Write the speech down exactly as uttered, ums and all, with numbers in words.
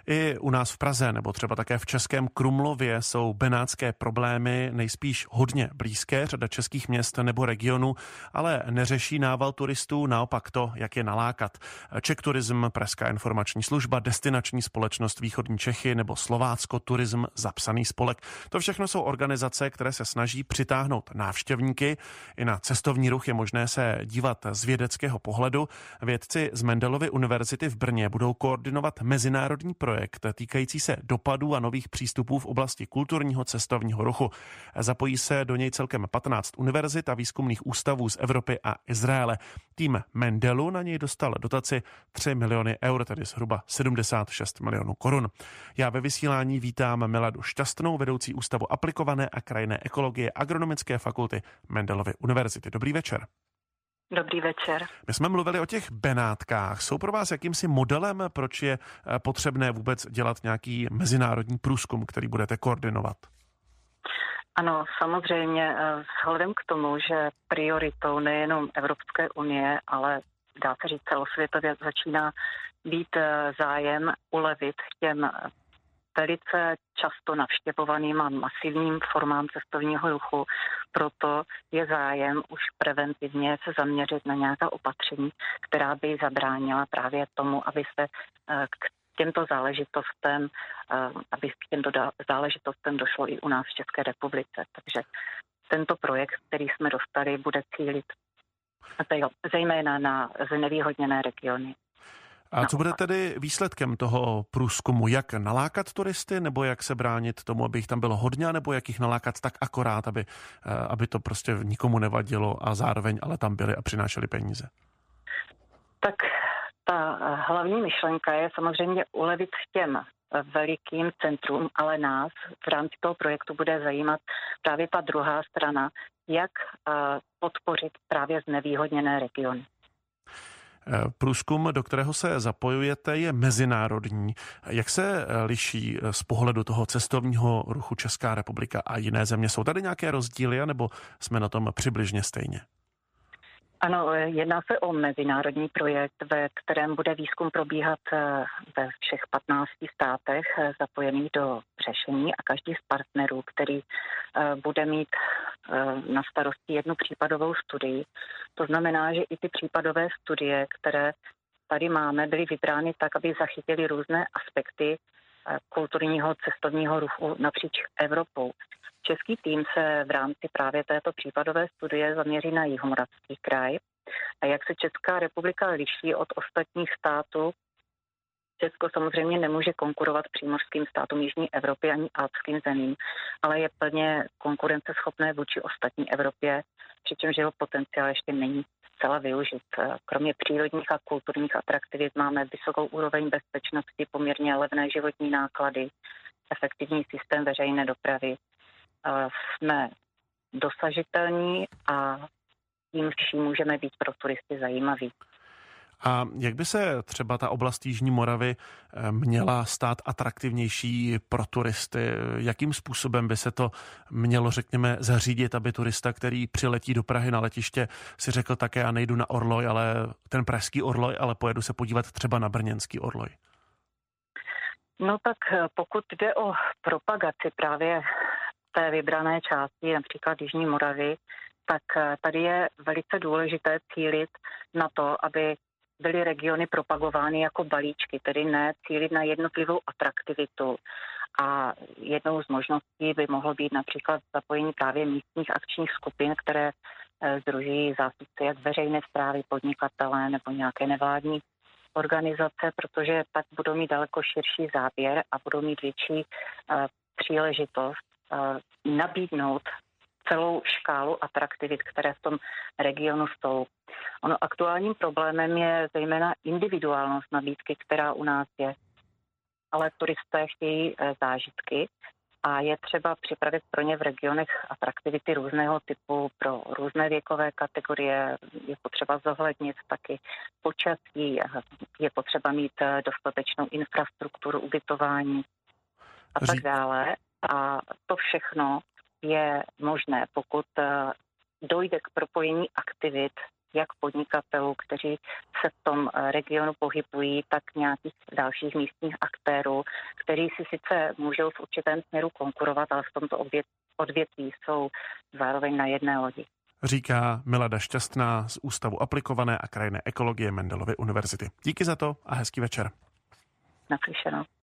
I u nás v Praze nebo třeba také v Českém Krumlově jsou benátské problémy nejspíš hodně blízké. Řada českých měst nebo regionů ale neřeší nával turistů, naopak to, jak je nalákat. Czech Tourism, Pražská informační služba, Destinační společnost Východní Čechy nebo Slovácko Turism, zapsaný spolek. To všechno jsou organizace, které se snaží přitáhnout návštěvníky. I na cestovní ruch je možné se dívat z vědeckého pohledu. Vědci z Mendelovy univerzity v Brně budou koordinovat mezinárodní projekt týkající se dopadů a nových přístupů v oblasti kulturního cestovního ruchu. Zapojí se do něj celkem patnáct univerzit a výzkumných ústavů z Evropy a Izraele. Tým Mendelu na něj dostal dotaci tři miliony eur, tedy zhruba sedmdesát šest milionů korun. Já ve vysílání vítám Miladu Šťastnou, vedoucí Ústavu aplikované a krajinné ekologie Agronomické fakulty Mendelovy univerzity. Dobrý večer. Dobrý večer. My jsme mluvili o těch Benátkách. Jsou pro vás jakýmsi modelem, proč je potřebné vůbec dělat nějaký mezinárodní průzkum, který budete koordinovat? Ano, samozřejmě vzhledem k tomu, že prioritou nejenom Evropské unie, ale dá se říct celosvětově začíná být zájem ulevit těm velice často navštěvovaným a masivním formám cestovního ruchu. Proto je zájem už preventivně se zaměřit na nějaká opatření, která by zabránila právě tomu, aby se k těmto záležitostem, aby k těmto záležitostem došlo i u nás v České republice. Takže tento projekt, který jsme dostali, bude cílit zejména na znevýhodněné regiony. A co bude tedy výsledkem toho průzkumu? Jak nalákat turisty, nebo jak se bránit tomu, aby jich tam bylo hodně, nebo jak jich nalákat tak akorát, aby, aby to prostě nikomu nevadilo a zároveň ale tam byli a přinášeli peníze? Tak ta hlavní myšlenka je samozřejmě ulevit těm velikým centrum, ale nás v rámci toho projektu bude zajímat právě ta druhá strana, jak podpořit právě znevýhodněné regiony. Průzkum, do kterého se zapojujete, je mezinárodní. Jak se liší z pohledu toho cestovního ruchu Česká republika a jiné země? Jsou tady nějaké rozdíly, nebo jsme na tom přibližně stejně? Ano, jedná se o mezinárodní projekt, ve kterém bude výzkum probíhat ve všech patnácti státech zapojených do řešení a každý z partnerů, který bude mít na starosti jednu případovou studii. To znamená, že i ty případové studie, které tady máme, byly vybrány tak, aby zachytily různé aspekty kulturního cestovního ruchu napříč Evropou. Český tým se v rámci právě této případové studie zaměří na Jihomoravský kraj. A jak se Česká republika liší od ostatních států, Česko samozřejmě nemůže konkurovat přímořským státům Jižní Evropy ani alpským zemím, ale je plně konkurenceschopné vůči ostatní Evropě, přičemž jeho potenciál ještě není zcela využit. Kromě přírodních a kulturních atraktivit máme vysokou úroveň bezpečnosti, poměrně levné životní náklady, efektivní systém veřejné dopravy. Jsme dosažitelní a tím vším můžeme být pro turisty zajímaví. A jak by se třeba ta oblast Jižní Moravy měla stát atraktivnější pro turisty? Jakým způsobem by se to mělo, řekněme, zařídit, aby turista, který přiletí do Prahy na letiště, si řekl také, já nejdu na Orloj, ale ten pražský Orloj, ale pojedu se podívat třeba na brněnský Orloj? No tak pokud jde o propagaci právě té vybrané části, například Jižní Moravy, tak tady je velice důležité cílit na to, aby byly regiony propagovány jako balíčky, tedy ne cílit na jednotlivou atraktivitu. A jednou z možností by mohlo být například zapojení právě místních akčních skupin, které sdružují zástupce jak veřejné správy, podnikatelé nebo nějaké nevládní organizace, protože tak budou mít daleko širší záběr a budou mít větší příležitost nabídnout celou škálu atraktivit, které v tom regionu jsou. Ono aktuálním problémem je zejména individuálnost nabídky, která u nás je. Ale turisté chtějí zážitky a je třeba připravit pro ně v regionech atraktivity různého typu pro různé věkové kategorie. Je potřeba zohlednit taky počasí, je potřeba mít dostatečnou infrastrukturu ubytování a tak dále. A to všechno je možné, pokud dojde k propojení aktivit jak podnikatelů, kteří se v tom regionu pohybují, tak nějakých dalších místních aktérů, kteří si sice můžou v určitém směru konkurovat, ale v tomto odvětví jsou zároveň na jedné lodi. Říká Milada Šťastná z Ústavu aplikované a krajinné ekologie Mendelovy univerzity. Díky za to a hezký večer. Naslyšenou.